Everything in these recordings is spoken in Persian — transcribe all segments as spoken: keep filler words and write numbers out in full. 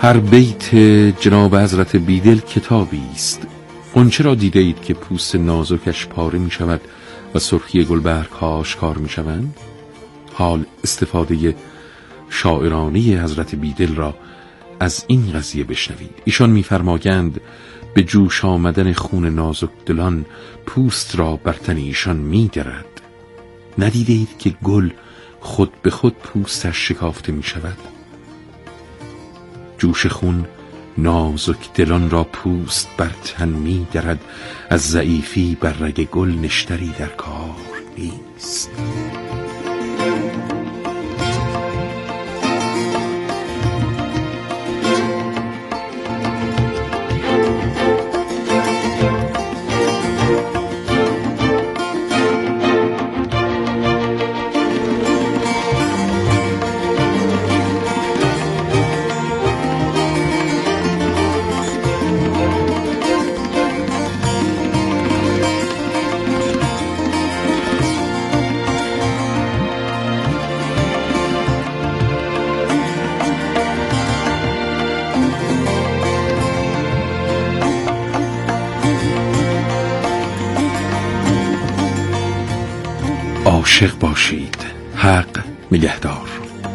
هر بیت جناب حضرت بیدل کتابی است. غنچه را دیده اید که پوست نازکش پاره می شود و سرخی گلبرگ ها آشکار می شوند؟ حال استفاده شاعرانه حضرت بیدل را از این قضیه بشنوید. ایشان می‌فرمایند به جوش آمدن خون نازک دلان پوست را بر تن ایشان می‌درد. ندیده اید که گل خود به خود پوستش شکافته می‌شود؟ جوش خون نازک دلان را پوست بر تن می‌درد، از ضعیفی بر رگ گل نشتری در کار نیست. عاشق باشید، حق نگهدار.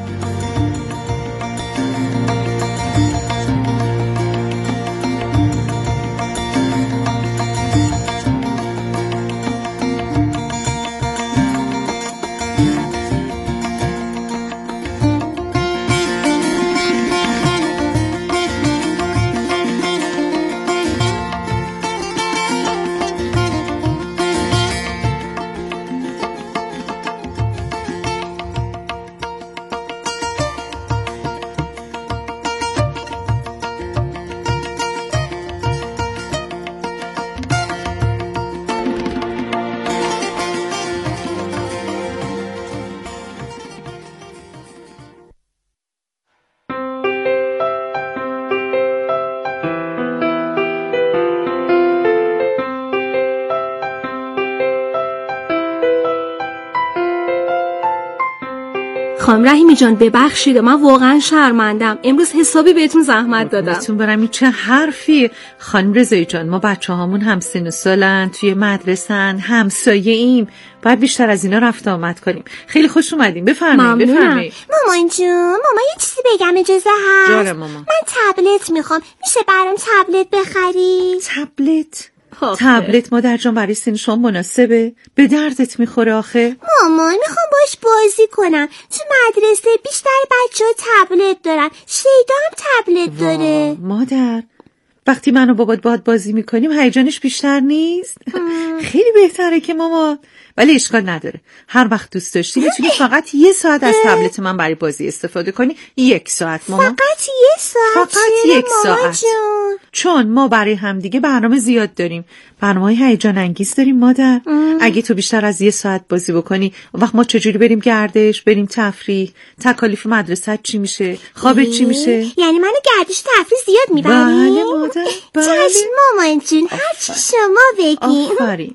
خانم رحیمی جان ببخشید، من واقعا شرمندم، امروز حسابی بهتون زحمت دادم. بهتون برم این چه حرفی؟ خانم رضایی جان، ما بچه هامون هم سن و سالن، توی مدرسن، همسایه ایم، باید بیشتر از اینا رفت آمد کنیم. خیلی خوش اومدیم، بفرمایید بفرمایید. مامان جون، مامان یه چیزی بگم، اجازه هست؟ جانم مامان. من تبلت میخوام، میشه برام تبلت بخری؟ تبلت؟ تبلت مادر جان برای سن شما مناسبه؟ به دردت میخوره آخه؟ مامان میخوام باش بازی کنم، تو مدرسه بیشتر بچه ها تبلت دارن، شیدا هم تبلت داره. مادر وقتی من و بابات باهات بازی میکنیم هیجانش بیشتر نیست؟ خیلی بهتره که ماما، ولی اشکال نداره، هر وقت دوست داشتی میتونی فقط یه ساعت از تبلت من برای بازی استفاده کنی. یک ساعت ماما. فقط یه ساعت؟ فقط یک ساعت جون. چون ما برای همدیگه برنامه زیاد داریم، برنامه‌های هیجان انگیز داریم مادر. ام. اگه تو بیشتر از یه ساعت بازی بکنی، وقت ما چجوری بریم گردش، بریم تفریح، تکالیف مدرسه چی میشه، خوابت چی میشه؟ یعنی منو گردش تفریح زیاد میبری؟ بله مادر، بله. چشم مامان جون، هر چی شما بگی. آفرین.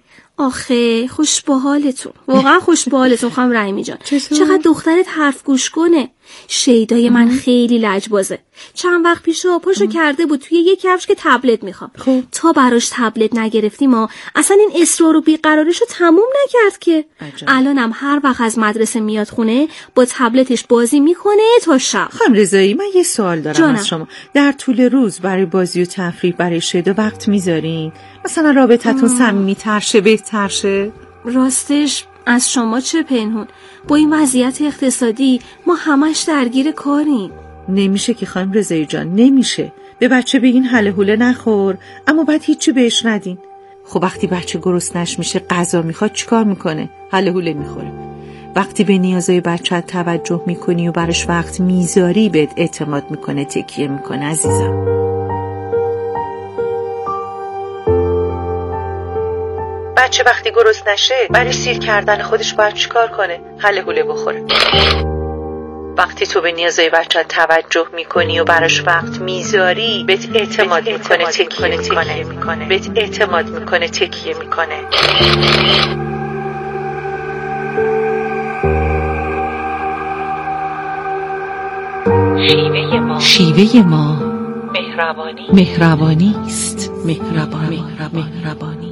آخه خوش به حالتون، واقعا خوش به حالتون خانم رحیمی جان. چقدر دخترت حرف گوش کنه. شیدای من خیلی لجبازه. چند وقت پیشو پاشو کرده بود توی یک کفش که تبلت میخوام. خب. تا براش تبلت نگرفتیم ما اصلا این اصرار و بیقراریشو تموم نکرد که. الانم هر وقت از مدرسه میاد خونه با تبلتش بازی میکنه تا شب. خانم رضایی من یه سوال دارم جانم. از شما. در طول روز برای بازی و تفریح برای شیدا وقت میذارین؟ مثلا رابطتون صمیمی‌تر شه، بهتر شه؟ راستش از شما چه پنهون، با این وضعیت اقتصادی ما همش درگیر کاریم. نمیشه که خانم رضایی جان، نمیشه. به بچه بگین هله هوله نخور، اما بعد هیچی بهش ندین. خب وقتی بچه گرسنش میشه غذا میخواد چیکار میکنه؟ هله هوله میخوره. وقتی به نیازهای بچه توجه میکنی و براش وقت میذاری بهت اعتماد میکنه، تکیه میکنه عزیزم. بچه وقتی گرسنه نشه برای سیر کردن خودش باید چیکار کنه؟ هله هوله بخوره. وقتی تو به نیازهای بچه توجه میکنی و براش وقت میذاری بهت اعتماد میکنه، تکیه میکنه، بهت اعتماد میکنه، تکیه میکنه. شیوه ما شیوه ما مهربانی مهربانی است. مهربانی مهربانی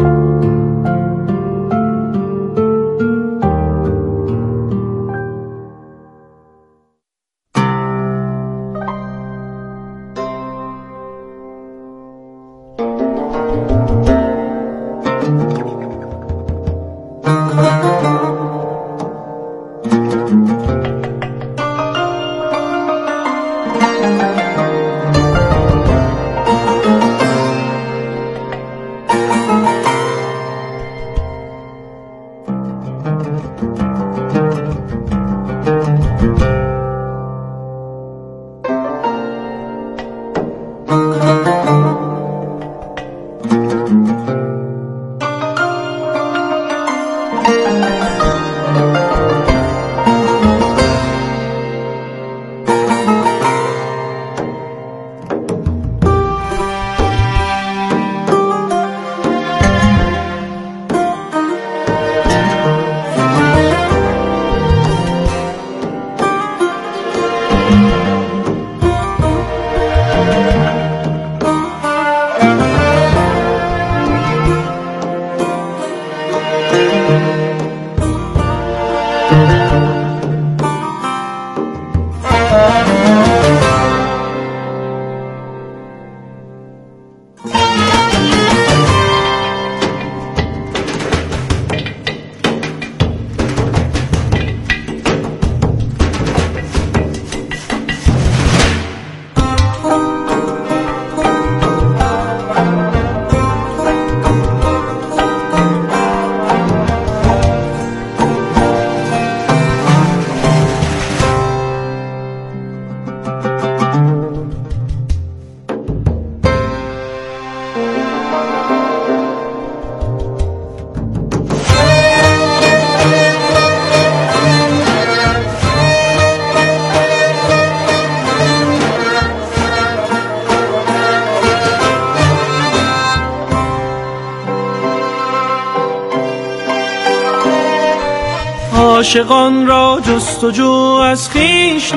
عاشقان را جستجو از خویش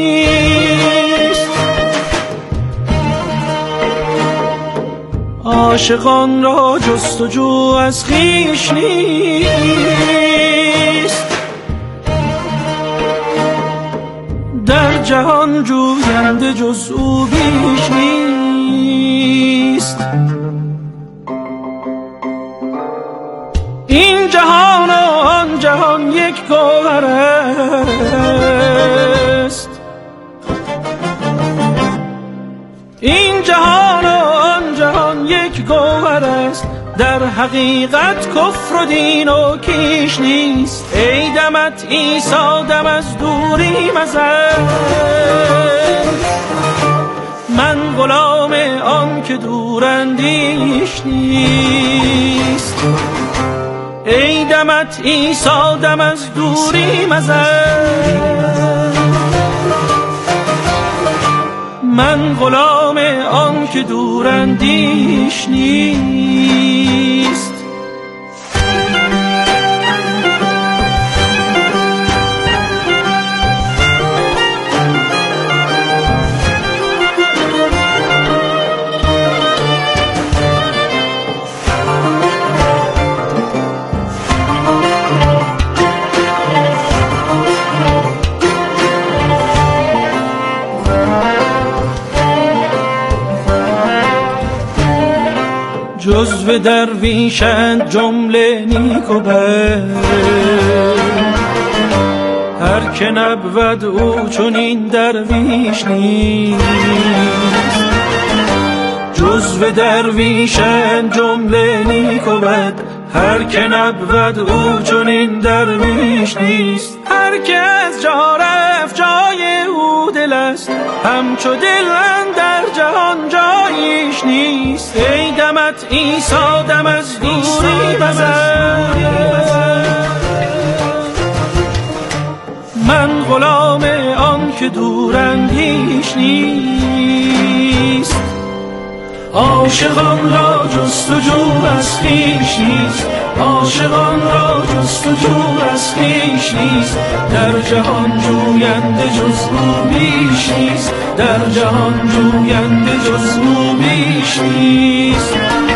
نیست، عاشقان را جستجو از خویش نیست، در جهان جوینده جز او بیش نیست. این جهان و آن جهان یک گوهر است، این جهان و آن جهان یک گوهر است، در حقیقت کفر و دین و کیش نیست. ای دمت عیسی دم از دوری مزن، من غلام آن که دوراندیش نیست. ای دمت عیسی دم از دوری مزن، من غلام آن که دوراندیش نیست. جزو درویشند جمله نیک و بد، هر که نبود او چون این درویش نیست. جزو درویشند جمله نیک و بد، هر که نبود او چون این درویش نیست. هر که از جا رفت جای او دل است، همچو دل اندر جهان جاییش نیست. ای دمت عیسی دم از دوری مزن، من غلام آن که دوراندیش نیست. عاشقان را جستجو از خویش نیست، عاشقان را جستجو از خویش نیست، در جهان جوینده جز او بیش نیست، در جهان جوینده جز او بیش نیست.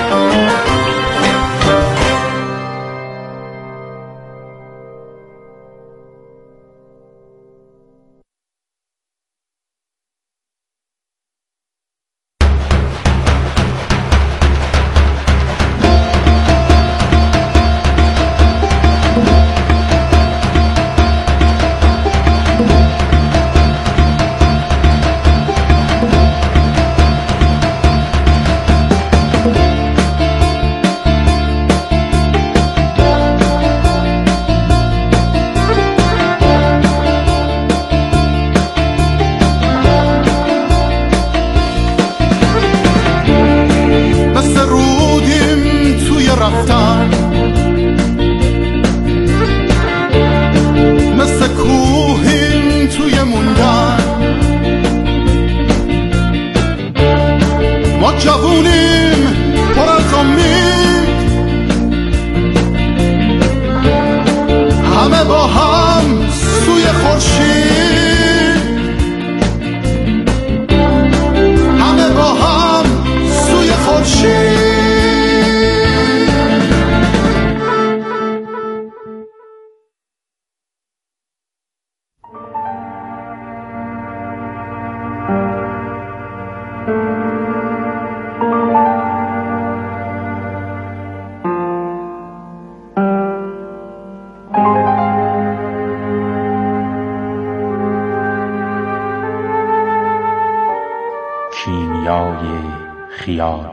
کیمیای خیال.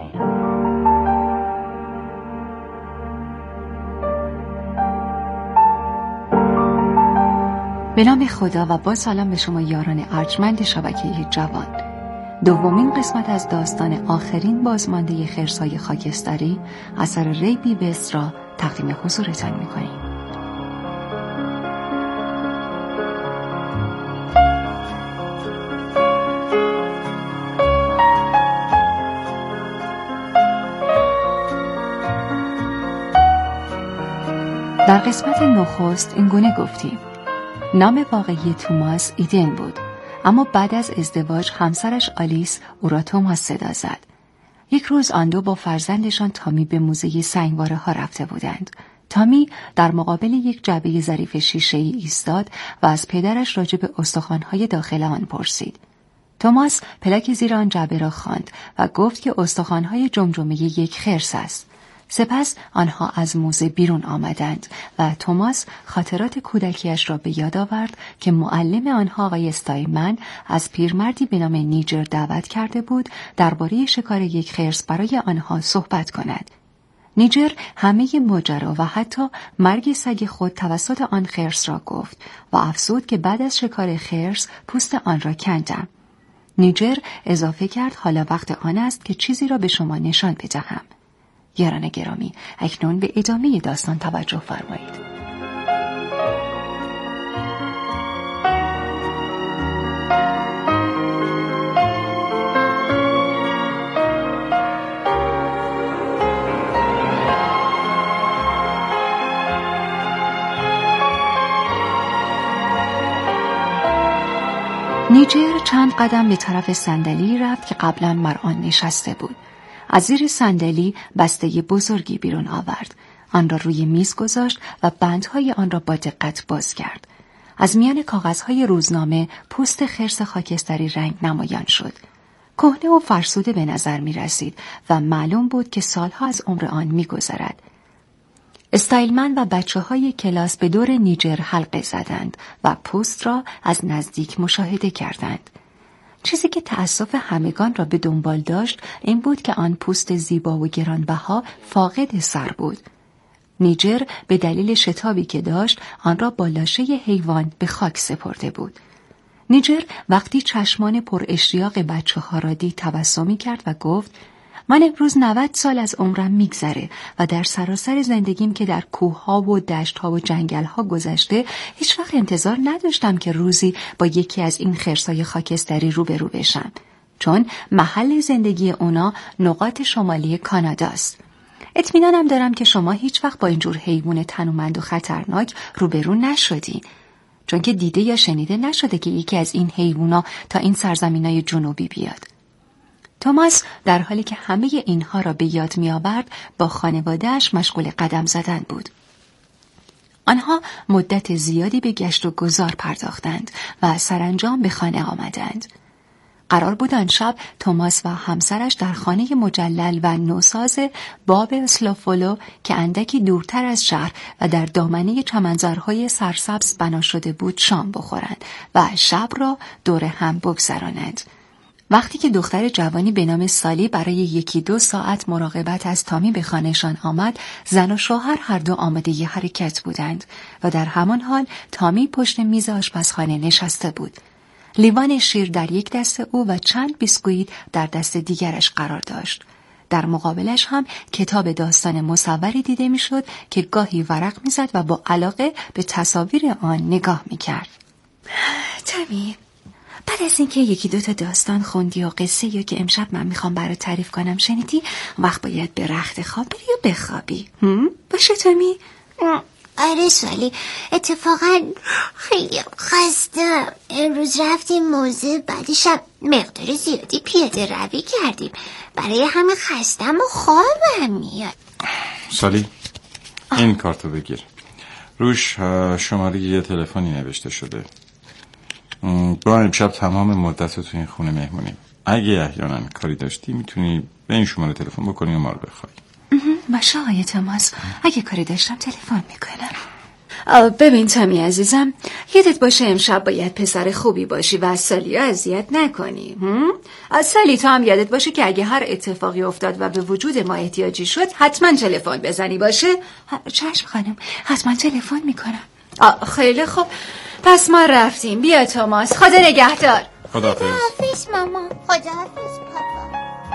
به نام خدا و با سلام به شما یاران ارجمند شبکه جوان. دومین قسمت از داستان آخرین بازمانده خرس‌های خاکستری اثر ری بیوست را تقدیم حضورتان می‌کنیم. در قسمت نخست این گونه گفتیم: نام واقعی توماس ایدن بود، اما بعد از ازدواج همسرش آلیس او را توماس صدا زد. یک روز آن دو با فرزندشان تامی به موزه سنگواره ها رفته بودند. تامی در مقابل یک جعبه ظریف شیشه‌ای ایستاد و از پدرش راجع به استخوان‌های داخل آن پرسید. توماس پلاک زیر آن جعبه را خواند و گفت که استخوان‌های جمجمه یک خرس است. سپس آنها از موزه بیرون آمدند و توماس خاطرات کودکیش را به یاد آورد که معلم آنها آقای استایمن از پیرمردی به نام نیجر دعوت کرده بود درباره شکار یک خرس برای آنها صحبت کند. نیجر همه ماجرا و حتی مرگ سگ خود توسط آن خرس را گفت و افزود که بعد از شکار خرس پوست آن را کندم. نیجر اضافه کرد حالا وقت آن است که چیزی را به شما نشان بدهم. یاران گرامی، اکنون به ادامه داستان توجه فرمایید. نیجر چند قدم به طرف صندلی رفت که قبلا مر آن نشسته بود. از زیر صندلی بسته بزرگی بیرون آورد. آن را روی میز گذاشت و بندهای آن را با دقت باز کرد. از میان کاغذهای روزنامه پوست خرس خاکستری رنگ نمایان شد. کهنه و فرسوده به نظر می رسید و معلوم بود که سالها از عمر آن می گذرد. استایلمن و بچه های کلاس به دور نیجر حلقه زدند و پوست را از نزدیک مشاهده کردند. چیزی که تأسف همگان را به دنبال داشت این بود که آن پوست زیبا و گرانبها فاقد سر بود. نیجر به دلیل شتابی که داشت آن را با لاشه حیوان به خاک سپرده بود. نیجر وقتی چشمان پر اشتیاق بچه ها را دید تبسمی کرد و گفت: من امروز نود سال از عمرم میگذره و در سراسر زندگیم که در کوه‌ها و دشت‌ها و جنگل‌ها گذشته هیچ وقت انتظار نداشتم که روزی با یکی از این خرسای خاکستری روبرو بشم، چون محل زندگی اونا نقاط شمالی کاناداست. اطمینانم دارم که شما هیچ وقت با اینجور حیوان تنومند و خطرناک روبرو نشدین، چون که دیده یا شنیده نشده که یکی از این حیوونا تا این سرزمینای جنوبی بیاد. توماس در حالی که همه اینها را به یاد می آورد با خانواده‌اش مشغول قدم زدن بود. آنها مدت زیادی به گشت و گذار پرداختند و سرانجام به خانه آمدند. قرار بود آن شب توماس و همسرش در خانه مجلل و نوساز باب اسلوفولو که اندکی دورتر از شهر و در دامنه چمنزارهای سرسبز بنا شده بود شام بخورند و شب را دور هم بگذرانند. وقتی که دختر جوانی به نام سالی برای یکی دو ساعت مراقبت از تامی به خانهشان آمد، زن و شوهر هر دو آماده ی حرکت بودند و در همان حال تامی پشت میز آشپزخانه نشسته بود. لیوان شیر در یک دست او و چند بیسکویت در دست دیگرش قرار داشت. در مقابلش هم کتاب داستان مصوری دیده میشد که گاهی ورق میزد و با علاقه به تصاویر آن نگاه میکرد. تامی، بعد از اینکه یکی دوتا داستان خوندی و قصه یا که امشب من میخوام برات تعریف کنم شنیدی، وقت باید به رخت خواب بری و بخوابی. هم؟ باشه تامی؟ آره سالی، اتفاقا خیلی خستم. امروز رفتیم موزه، بعدشم مقدار زیادی پیاده روی کردیم، برای همه خستم و خوابم میاد. سالی، این کارتو بگیر، روش شماره یه تلفنی نوشته شده. با امشب تمام مدت تو این خونه مهمونیم. اگه احیانا کاری داشتی میتونی به این شماره تلفن بکنی و ما رو بخوای. باشه آقای توماس، اگه کاری داشتم تلفن میکنم. ببین تامی عزیزم، یادت باشه امشب باید پسر خوبی باشی و از سالی اذیت نکنی. از سالی تو هم یادت باشه که اگه هر اتفاقی افتاد و به وجود ما احتیاجی شد حتما تلفن بزنی. باشه؟ چشم خانم، حتما تلفن میکنم. خیلی خوب، پس ما رفتیم. بیا توماس، خدا نگهدار. خداحافظ. خداحافظ ماما. خداحافظ پاپا.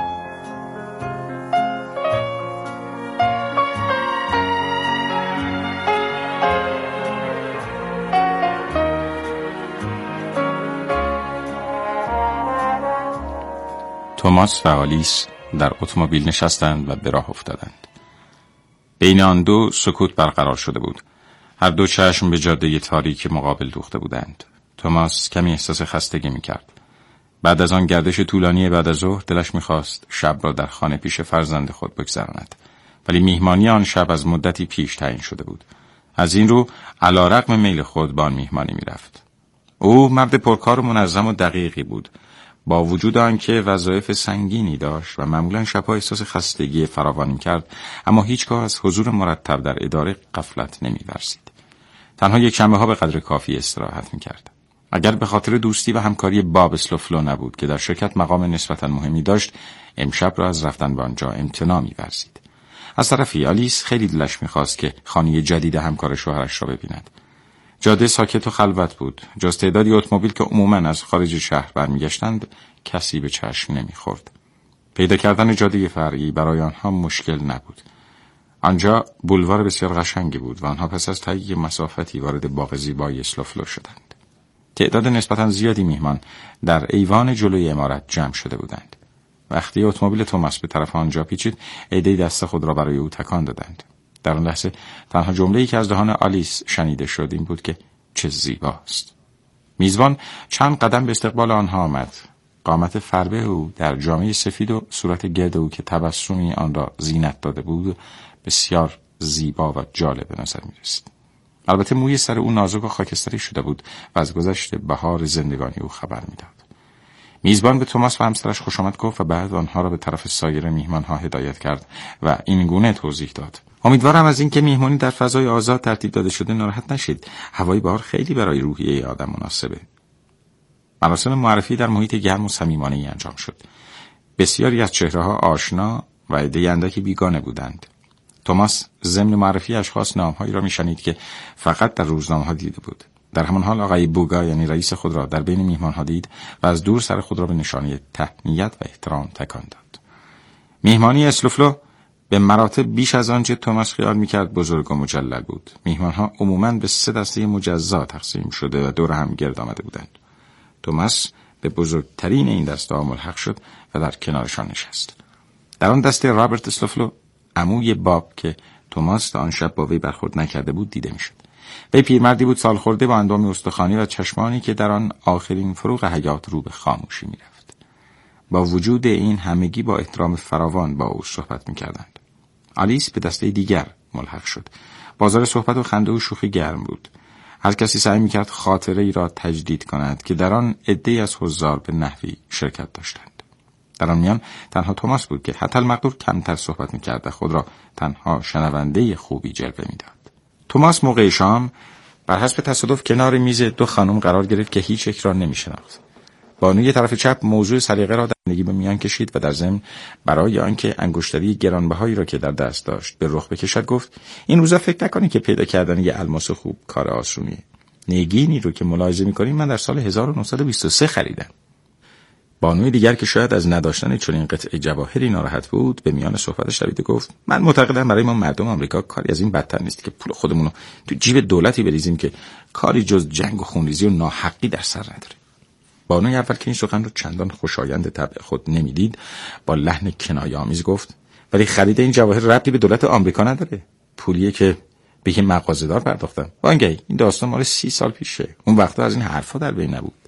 توماس و آلیس در اتومبیل نشستند و به راه افتادند. بین آن دو سکوت برقرار شده بود. هر دو چشم به جاده تاریک مقابل دوخته بودند. توماس کمی احساس خستگی می‌کرد. بعد از آن گردش طولانی بعد از ظهر دلش می‌خواست شب را در خانه پیش فرزند خود بگذراند. ولی میهمانی آن شب از مدتی پیش تعیین شده بود. از این رو علی‌رغم میل خود به آن میهمانی می‌رفت. او مرد پرکار و منظم و دقیقی بود. با وجود آنکه وظایف سنگینی داشت و معمولا شب‌ها احساس خستگی فراوان می‌کرد، اما هیچگاه از حضور مرتب در اداره غفلت نمی‌ورزید. تنها یک شنبه‌ها به قدر کافی استراحت می‌کرد. اگر به خاطر دوستی و همکاری باب اسلوفلو نبود که در شرکت مقام نسبتاً مهمی داشت، امشب را از رفتن به آنجا امتناع می‌ورزید. از طرفی آلیس خیلی دلش می‌خواست که خانه جدید همکار شوهرش را ببیند. جاده ساکت و خلوت بود. جز تعدادی اتومبیل که عموماً از خارج شهر برمیگشتند، کسی به چشم نمیخورد. پیدا کردن جاده فرعی برای آنها مشکل نبود. آنجا بولوار بسیار قشنگی بود و آنها پس از طی مسافتی وارد باغ زیبای اسلوفلو شدند. تعداد نسبتاً زیادی میهمان در ایوان جلوی عمارت جمع شده بودند. وقتی اتومبیل توماس به طرف آنجا پیچید، عده‌ای دست خود را برای او تکان دادند. در آن لحظه تنها جمله‌ای که از دهان آلیس شنیده شد این بود که چه زیباست. میزبان چند قدم به استقبال آنها آمد. قامت فربه او در جامه سفید و صورت گرد او که تبسمی آن را زینت داده بود بسیار زیبا و جالب به نظر می رسید. البته موی سر او نازک و خاکستری شده بود و از گذشت بهار زندگانی او خبر می داد. میزبان به توماس و همسرش خوش آمد گفت و بعد آنها را به طرف سایر میهمانها هدایت کرد و این گونه توضیح داد: امیدوارم از اینکه میهمانی در فضای آزاد ترتیب داده شده ناراحت نشید. هوای بهار خیلی برای روحیه آدم مناسبه. مراسم معرفی در محیط گرم و صمیمانه‌ای انجام شد. بسیاری از چهره‌ها آشنا و عده‌ای اندکی بیگانه بودند. توماس ضمن معرفی اشخاص نام‌هایی را می‌شنید که فقط در روزنامه‌ها دیده بود. در همان حال آقای بوگا یعنی رئیس خود را در بین میهمان‌ها دید و از دور سر خود را به نشانه تهنیت و احترام تکان داد. میهمانی اسلوفلو به مراتب بیش از آنچه توماس خیال می‌کرد بزرگ و مجلل بود. میهمان‌ها عموماً به سه دسته مجزا تقسیم شده و دور هم گرد آمده بودند. توماس به بزرگترین این دسته ها ملحق شد و در کنارشان نشست. در آن دسته رابرت اسلوفلو، عموی باب که توماس تا آن شب با وی برخورد نکرده بود دیده میشد. وی پیرمردی بود سال خورده با اندام استخوانی و چشمانی که در آن آخرین فروغ حیات رو به خاموشی میرفت. با وجود این همگی با احترام فراوان با او صحبت میکردند. آلیس به دسته دیگر ملحق شد. بازار صحبت و خنده و شوخی گرم بود. هر کسی سعی میکرد خاطره ای را تجدید کند که در آن عده‌ای از حضار به نحوی شرکت داشتند. در آن میان تنها توماس بود که حتی المقدور کمتر صحبت میکرد و خود را تنها شنونده خوبی جلوه میداد. توماس موقع شام بر حسب تصادف کنار میز دو خانم قرار گرفت که هیچ یک را نمیشناخت. بانوی طرف چپ موضوع سلیقه را در زندگی به میان کشید و در ضمن برای آنکه انگشتری گرانبهایی را که در دست داشت به رخ بکشد گفت این روزا فکر نکنی که پیدا کردن یه الماس خوب کار آسونیه. نگینی رو که ملاحظه می‌کنی من در سال هزار و نهصد و بیست و سه خریدم. بانوی دیگر که شاید از نداشتن چنین قطعه جواهری ناراحت بود به میان صحبتش دوید گفت من معتقدم برای ما مردم آمریکا کاری از این بدتر نیست که پول خودمون رو تو جیب دولتی بریزیم که کاری جز جنگ و خونریزی و ناحقی در سر نداره. بانوی اول که این سخن رو چندان خوشایند طبع خود نمیدید با لحن کنایه‌آمیز گفت ولی خرید این جواهر ربطی به دولت آمریکا نداره. پولیه که به یک مغازه‌دار پرداختم. وانگهی این داستان مال سی سال پیشه. اون وقتا از این حرفا در بین نبود.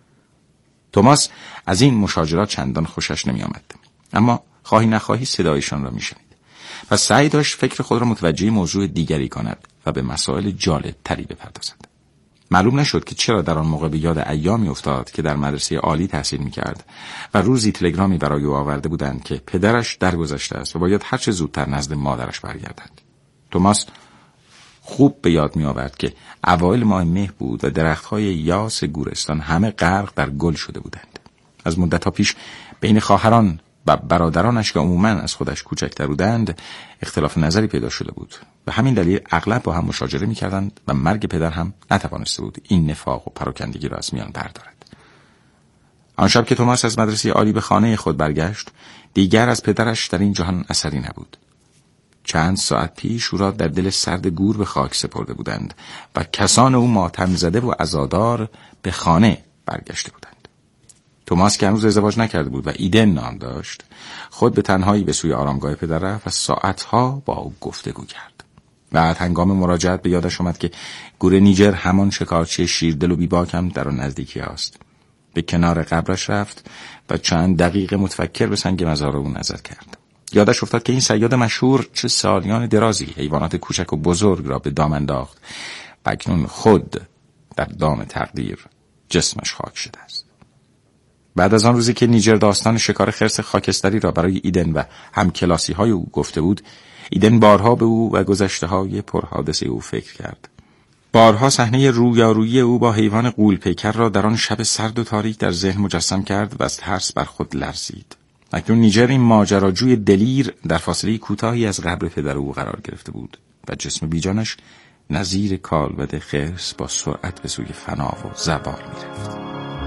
توماس از این مشاجرات چندان خوشش نمی آمد. اما خواهی نخواهی صدایشان را می شنید. و سعی داشت فکر خود را متوجه موضوع دیگری کند و به مسائل جالب تری بپردازد. معلوم نشد که چرا در آن موقع به یاد ایامی افتاد که در مدرسه عالی تحصیل می کرد و روزی تلگرامی برای او آورده بودند که پدرش درگذشته است و باید هر چه زودتر نزد مادرش برگردد. توماس خوب به یاد می آورد که اوایل ماه مه بود و درختهای یاس گورستان همه غرق در گل شده بودند. از مدت‌ها پیش بین خواهران و برادرانش که عموماً از خودش کوچکتر بودند اختلاف نظری پیدا شده بود. به همین دلیل اغلب با هم مشاجره می‌کردند و مرگ پدر هم نتوانسته بود این نفاق و پراکندگی را از میان بردارد. آن شب که توماس از مدرسه عالی به خانه خود برگشت دیگر از پدرش در این جهان اثری نبود. چند ساعت پیش او را در دل سرد گور به خاک سپرده بودند و کسان او ماتم زده و عزادار به خانه برگشته بودند. توماس که هنوز ازدواج نکرده بود و ایدن نام داشت خود به تنهایی به سوی آرامگاه پدر رفت و ساعتها با او گفتگو کرد. بعد هنگام مراجعت به یادش آمد که گور نیجر همان شکارچی شیردل و بیباک هم در آن نزدیکی است. به کنار قبرش رفت و چند دقیقه متفکر به سنگ مزار او نظر کرد. یادش افتاد که این صیاد مشهور چه سالیان درازی حیوانات کوچک و بزرگ را به دام انداخت و اکنون خود در دام تقدیر جسمش خاک شده است. بعد از آن روزی که نیجر داستان شکار خرس خاکستری را برای ایدن و همکلاسی های او گفته بود، ایدن بارها به او و گذشته های پرحادثه او فکر کرد. بارها صحنه رویارویی او با حیوان غول پیکر را در آن شب سرد و تاریک در ذهن مجسم کرد و از ترس بر خود لرزید. اکنون نیجر این ماجراجوی دلیر در فاصله کوتاهی از قبر پدر او قرار گرفته بود و جسم بیجانش نظیر کالبد خرس با سرعت به سوی فنا و زوال می‌رفت.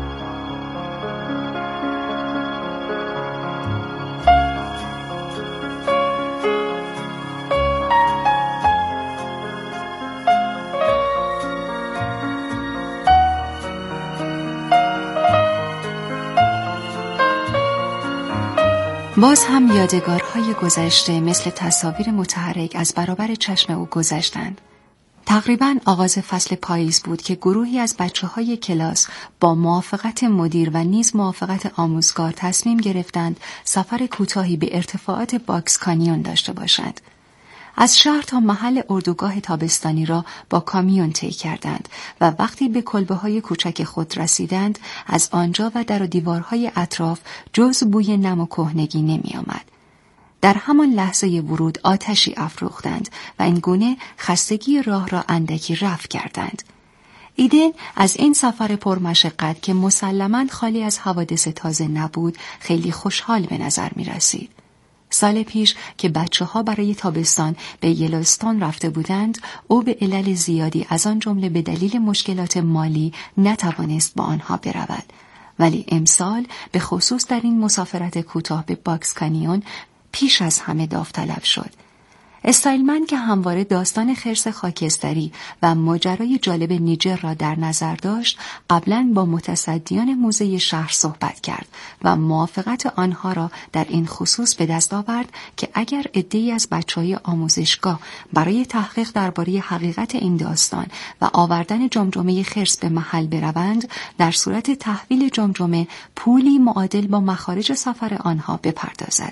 باز هم یادگارهای گذشته مثل تصاویر متحرک از برابر چشم او گذشتند. تقریباً آغاز فصل پاییز بود که گروهی از بچه‌های کلاس با موافقت مدیر و نیز موافقت آموزگار تصمیم گرفتند سفر کوتاهی به ارتفاعات باکس کانیون داشته باشند. از شهر تا محل اردوگاه تابستانی را با کامیون طی کردند و وقتی به کلبه‌های کوچک خود رسیدند از آنجا و در و دیوارهای اطراف جز بوی نم و کهنگی نمی آمد. در همان لحظه ورود آتشی افروختند و این گونه خستگی راه را اندکی رفع کردند. ایدن از این سفر پرمشقت که مسلماً خالی از حوادث تازه نبود خیلی خوشحال به نظر می رسید. سال پیش که بچه ها برای تابستان به یلوستون رفته بودند او به علل زیادی از آن جمله به دلیل مشکلات مالی نتوانست با آنها برود، ولی امسال به خصوص در این مسافرت کوتاه به باکس کانیون پیش از همه داوطلب شد. استایلمن که همواره داستان خرس خاکستری و ماجرای جالب نیجر را در نظر داشت، قبلاً با متصدیان موزه شهر صحبت کرد و موافقت آنها را در این خصوص به دست آورد که اگر عده‌ای از بچه‌های آموزشگاه برای تحقیق درباره حقیقت این داستان و آوردن جمجمه خرس به محل بروند، در صورت تحویل جمجمه پولی معادل با مخارج سفر آنها بپردازد.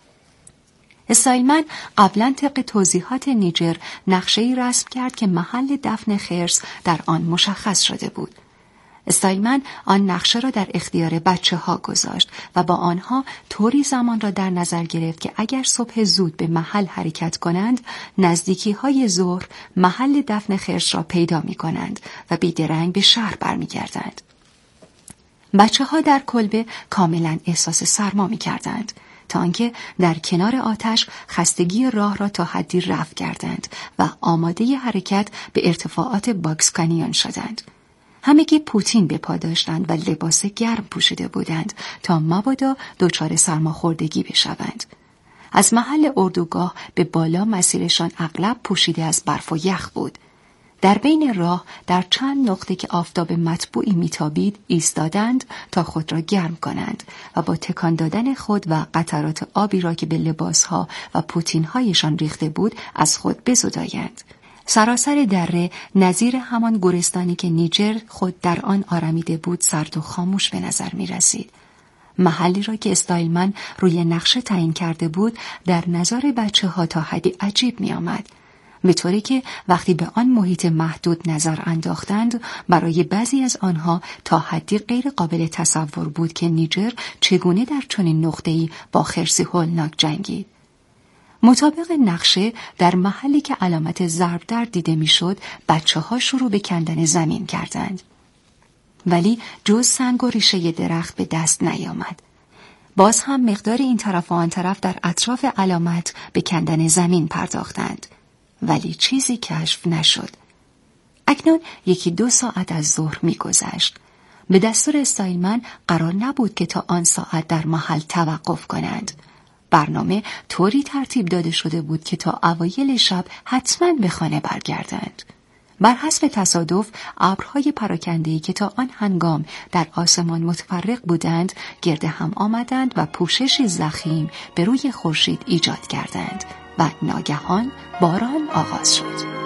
استایلمن قبلا طبق توضیحات نیجر نقشه‌ای رسم کرد که محل دفن خرس در آن مشخص شده بود. استایلمن آن نقشه را در اختیار بچه ها گذاشت و با آنها طوری زمان را در نظر گرفت که اگر صبح زود به محل حرکت کنند، نزدیکی های ظهر محل دفن خرس را پیدا می کنند و بیدرنگ به شهر برمی گردند. بچه ها در کلبه کاملا احساس سرما می کردند، تا آنکه در کنار آتش خستگی راه را تا حدی رفع کردند و آماده حرکت به ارتفاعات باکس کانیون شدند. همگی پوتین به پا داشتند و لباس گرم پوشیده بودند تا مبادا دچار سرماخوردگی بشوند. از محل اردوگاه به بالا مسیرشان اغلب پوشیده از برف و یخ بود. در بین راه در چند نقطه که آفتاب مطبوعی میتابید ایستادند تا خود را گرم کنند و با تکان دادن خود و قطرات آبی را که به لباسها و پوتینهایشان ریخته بود از خود بزدایند. سراسر دره نظیر همان گورستانی که نیجر خود در آن آرمیده بود سرد و خاموش به نظر می رسید. محلی را که استایلمن روی نقشه تعیین کرده بود در نظر بچه ها تا حدی عجیب می آمد. به طوری که وقتی به آن محیط محدود نظر انداختند، برای بعضی از آنها تا حدی غیر قابل تصور بود که نیجر چگونه در چنین نقطه‌ای با خرسی هولناک جنگید. مطابق نقشه در محلی که علامت ضرب در دیده میشد، بچه ها شروع به کندن زمین کردند. ولی جز سنگ و ریشه درخت به دست نیامد. باز هم مقدار این طرف و آن طرف در اطراف علامت به کندن زمین پرداختند. ولی چیزی کشف نشد. اکنون یکی دو ساعت از ظهر می‌گذشت. به دستور استایلمن قرار نبود که تا آن ساعت در محل توقف کنند. برنامه طوری ترتیب داده شده بود که تا اوایل شب حتما به خانه برگردند. بر حسب تصادف ابرهای پراکنده‌ای که تا آن هنگام در آسمان متفرق بودند گرد هم آمدند و پوششی ضخیم به روی خورشید ایجاد کردند و ناگهان باران آغاز شد.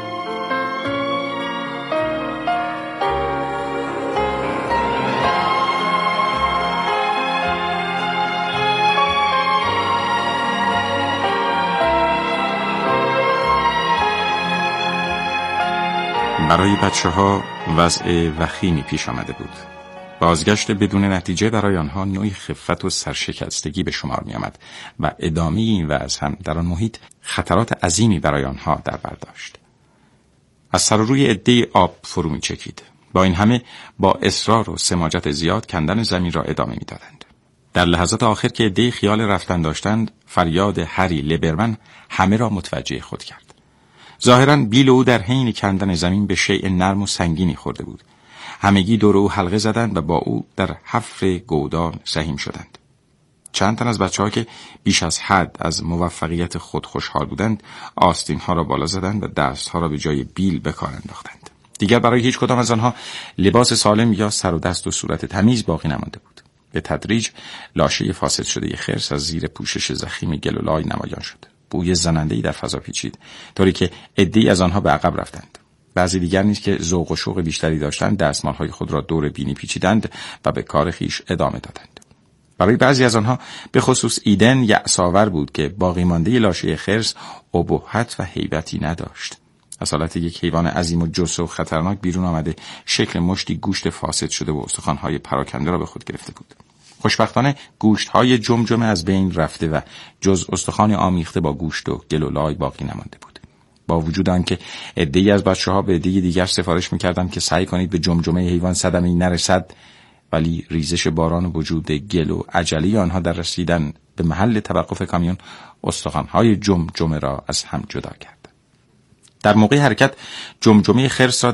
برای بچه ها وضع وخیمی پیش آمده بود. بازگشت بدون نتیجه برای آنها نوعی خفت و سرشکستگی به شمار می آمد و ادامه این وضع هم در آن محیط خطرات عظیمی برای آنها در بر داشت. از سر و روی عده‌ای آب فرو می چکید. با این همه با اصرار و سماجت زیاد کندن زمین را ادامه می دادند. در لحظات آخر که عده‌ای خیال رفتن داشتند، فریاد هری لبرمن همه را متوجه خود کرد. ظاهراً بیل او در حین کندن زمین به شیء نرم و سنگینی خورده بود. همگی دور او حلقه زدند و با او در حفر گودال سهیم شدند. چند تن از بچه‌ها که بیش از حد از موفقیت خود خوشحال بودند، آستین‌ها را بالا زدند و دست‌ها را به جای بیل به کار انداختند. دیگر برای هیچ کدام از آنها لباس سالم یا سر و دست و صورت تمیز باقی نمانده بود. به تدریج لاشه فاسد شده خرس از زیر پوشش ضخیم گل و لای نمایان شد. بوی زننده‌ای در فضا پیچید، طوری که عده‌ای از آنها به عقب رفتند. بعضی دیگر نیز که ذوق و شوق بیشتری داشتند، دستمال‌های خود را دور بینی پیچیدند و به کار خیش ادامه دادند. برای بعضی از آنها، به خصوص ایدن، یأس‌آور بود که باقی مانده لاشه خرس ابهت و هیبتی نداشت. از حالت یک حیوان عظیم و جثه و خطرناک بیرون آمده، شکل مشتی گوشت فاسد شده و استخوان‌های پراکنده را به خود گرفته بود. خوشبختانه گوشت‌های جمجمه از بین رفته و جز استخوان آمیخته با گوشت و گل و لای باقی نمانده بود. با وجود آنکه عده‌ای از بچه‌ها به عده‌ی دیگر سفارش می‌کردند که سعی کنید به جمجمه حیوان صدمه‌ای نرسد، ولی ریزش باران و وجود گل و عجله آنها در رسیدن به محل توقف کامیون استخوان‌های جمجمه را از هم جدا کرد. در موقع حرکت جمجمه خرس را